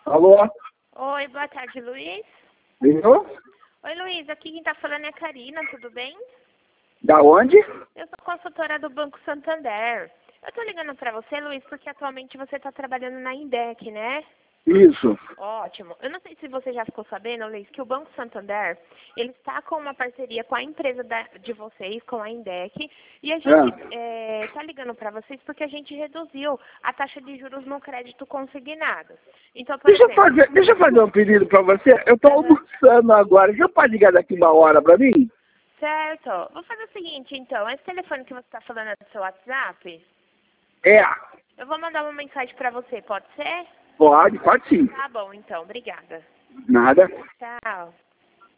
Alô? Oi, boa tarde, Luiz. Viu? Oi, Luiz, aqui quem tá falando é a Karina, tudo bem? Da onde? Eu sou consultora do Banco Santander. Eu tô ligando pra você, Luiz, porque atualmente você tá trabalhando na Indec, né? Isso. Ótimo. Eu não sei se você já ficou sabendo, Luiz, que o Banco Santander, ele está com uma parceria com a empresa de vocês, com a Indec, e a gente tá ligando para vocês porque a gente reduziu a taxa de juros no crédito consignado. Então, por Deixa exemplo... eu fazer um pedido pra você. Eu tô almoçando agora. Você pode ligar daqui uma hora pra mim? Certo. Vou fazer o seguinte, então. Esse telefone que você está falando é do seu WhatsApp? É. Eu vou mandar uma mensagem para você, pode ser? Pode sim. Tá bom, então. Obrigada. Nada. Tchau.